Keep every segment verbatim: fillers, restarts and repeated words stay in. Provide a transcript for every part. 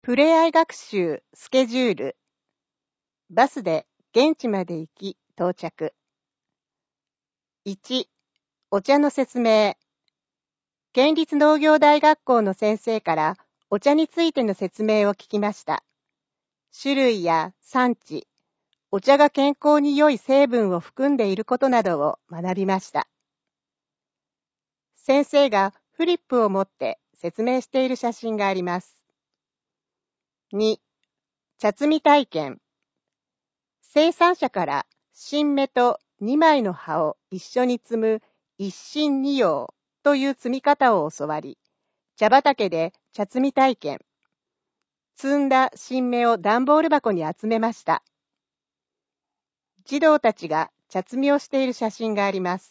ふれあい学習スケジュール。バスで現地まで行き到着。いち、お茶の説明。県立農業大学校の先生からお茶についての説明を聞きました。種類や産地、お茶が健康に良い成分を含んでいることなどを学びました。先生がフリップを持って説明している写真があります。に、茶摘み体験。生産者から新芽とにまいの葉を一緒に摘む一芯二葉という摘み方を教わり、茶畑で茶摘み体験。摘んだ新芽を段ボール箱に集めました。児童たちが茶摘みをしている写真があります。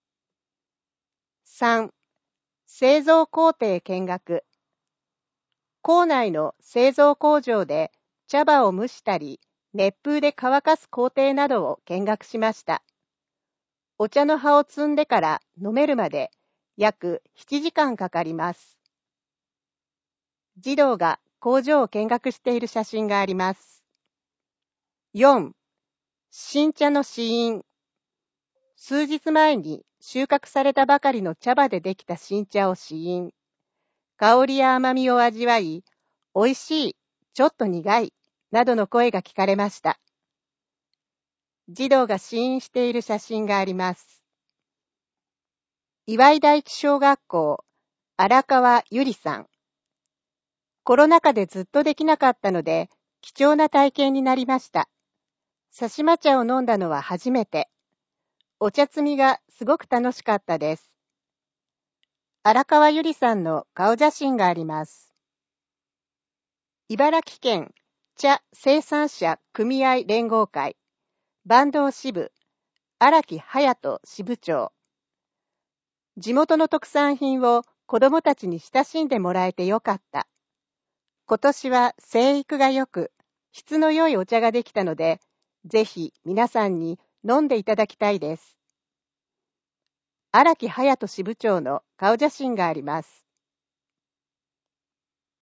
さん、製造工程見学。校内の製造工場で茶葉を蒸したり、熱風で乾かす工程などを見学しました。お茶の葉を摘んでから飲めるまで約ななじかんかかります。児童が工場を見学している写真があります。よん、新茶の試飲。数日前に収穫されたばかりの茶葉でできた新茶を試飲。香りや甘みを味わい、おいしい、ちょっと苦い、などの声が聞かれました。児童が試飲している写真があります。岩井第一小学校、荒川ゆりさん。コロナ禍でずっとできなかったので、貴重な体験になりました。さしま茶を飲んだのは初めて。お茶摘みがすごく楽しかったです。荒川ゆりさんの顔写真があります。茨城県茶生産者組合連合会、坂東支部、荒木隼人支部長。地元の特産品を子どもたちに親しんでもらえてよかった。今年は生育が良く、質の良いお茶ができたので、ぜひ皆さんに飲んでいただきたいです。荒木隼人支部長の顔写真があります。